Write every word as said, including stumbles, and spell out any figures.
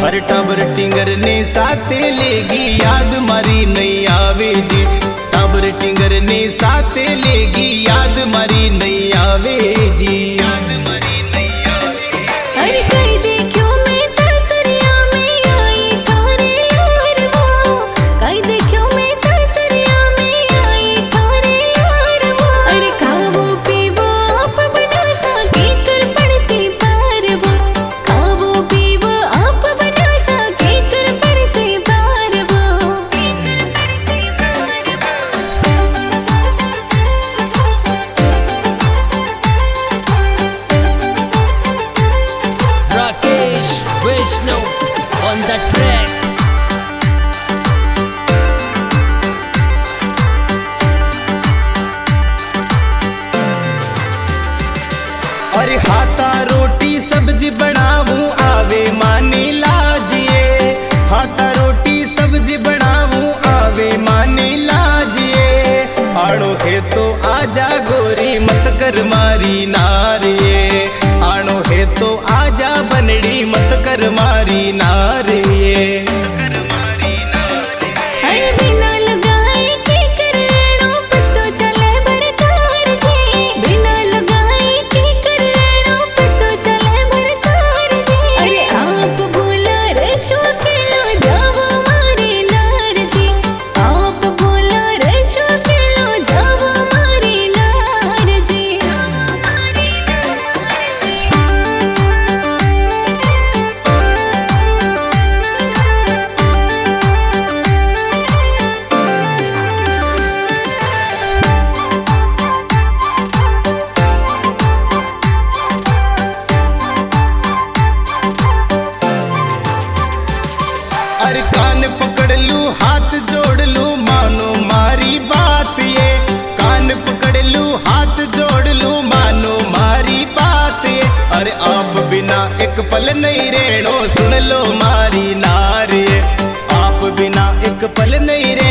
हर टाबर टिंगर ने साथे लेगी याद मारी नहीं आवे जी। टाबर टिंगर ने साथे लेगी याद मारी नहीं आवे जी। याद मारी नहीं आवे। अरे कई देखो मैं ससुरिया में आई थारे यार वो, कई देखो मैं ससुरिया में आई थारे यार वो। अरे खावो पीवो आप बना सके कर पड़सी पार वो, खावो पीवो आप बना सके कर पड़सी पार वो, कर पड़सी पार वो। Rakesh Vishnu on the track. अरे हाथा रोटी सब्जी बनाऊं आवे माने लाजिए। हाथा रोटी सब्जी बनाऊं आवे माने लाजिए। आड़ो है तो आजा गोरी मत कर मारी नारिये। आड़ो है तो आजा बनड़ी मत कर मारी नारिये। अरे बिना लगाए की करेणो पत्तो चले भरतार जी, बिना लगाए की करेणो पत्तो चले भरतार जी। अरे आप भूला रशो किलो जावो मारी नार जी, आप भूला रशो किलो जावो मारी नार जी, मारी नार जी। अरे कान पकड़ लू हाथ जोड़ लू मानो मारी बात ये। कान पकड़ लू हाथ जोड़ लू मानो मारी बात ये। अरे आप बिना एक पल नहीं रहनो सुन लो मारी नार ये। आप बिना एक पल नहीं रह